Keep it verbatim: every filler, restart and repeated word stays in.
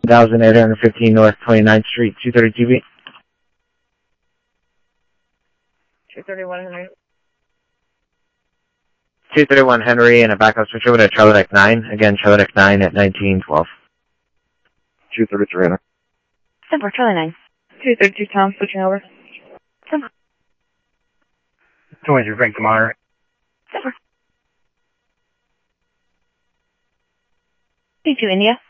one eight one five North twenty-ninth Street, two thirty-two B. two thirty-one Henry. two thirty-one Henry, and a backup switch over to Charlie Deck nine. Again, Charlie Deck nine at nineteen twelve. two thirty-three Henry. Simple, Charlie nine. two thirty-two Tom, switching over. Simple. twenty-three Frank to monitor. Simple. two two India.